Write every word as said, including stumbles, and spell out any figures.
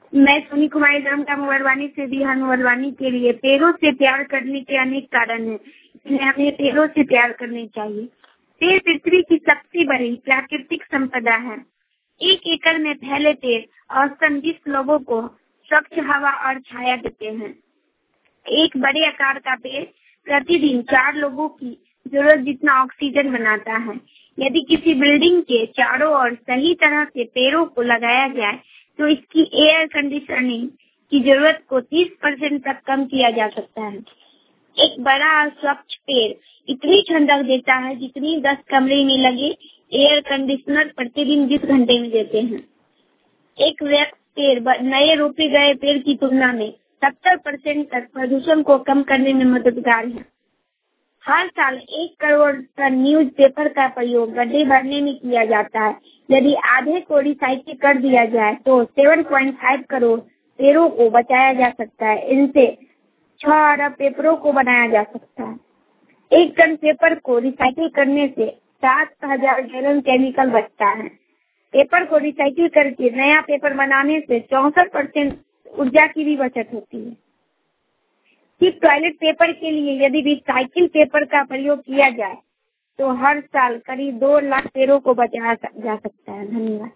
मैं सोनी कुमारी रामका मोबाइलवानी से बिहार मोबाइलवानी के लिए पेड़ों से प्यार करने के अनेक कारण हैं, इसलिए हमें पेड़ों से प्यार करने चाहिए। पेड़ पृथ्वी की सबसे बड़ी प्राकृतिक संपदा है। एक एकड़ में फैले पेड़ औसतन बीस लोगों को स्वच्छ हवा और छाया देते हैं। एक बड़े आकार का पेड़ प्रतिदिन चार लोगों की जरूरत जितना ऑक्सीजन बनाता है। यदि किसी बिल्डिंग के चारों ओर सही तरह से पेड़ों को लगाया जाए तो इसकी एयर कंडीशनिंग की जरूरत को तीस परसेंट तक कम किया जा सकता है। एक बड़ा और स्वच्छ पेड़ इतनी ठंडक देता है जितनी दस कमरे में लगे एयर कंडीशनर प्रतिदिन बीस घंटे में देते हैं। एक वृक्ष पेड़ नए रोपे गए पेड़ की तुलना में सत्तर परसेंट तक प्रदूषण को कम करने में मददगार है। हर साल एक करोड़ टन न्यूज पेपर का प्रयोग गड्ढे भरने में किया जाता है। यदि आधे को रिसाइकिल कर दिया जाए तो सात पॉइंट पाँच करोड़ पेड़ों को बचाया जा सकता है। इनसे छह अरब पेपरों को बनाया जा सकता है। एक टन पेपर को रिसाइकिल करने से सात हजार गैलन केमिकल बचता है। पेपर को रिसाइकिल करके नया पेपर बनाने से चौसठ परसेंट ऊर्जा की भी बचत होती है। सिर्फ टॉयलेट पेपर के लिए यदि रिसाइकिल पेपर का प्रयोग किया जाए तो हर साल करीब दो लाख पेड़ों को बचाया जा सकता है। धन्यवाद।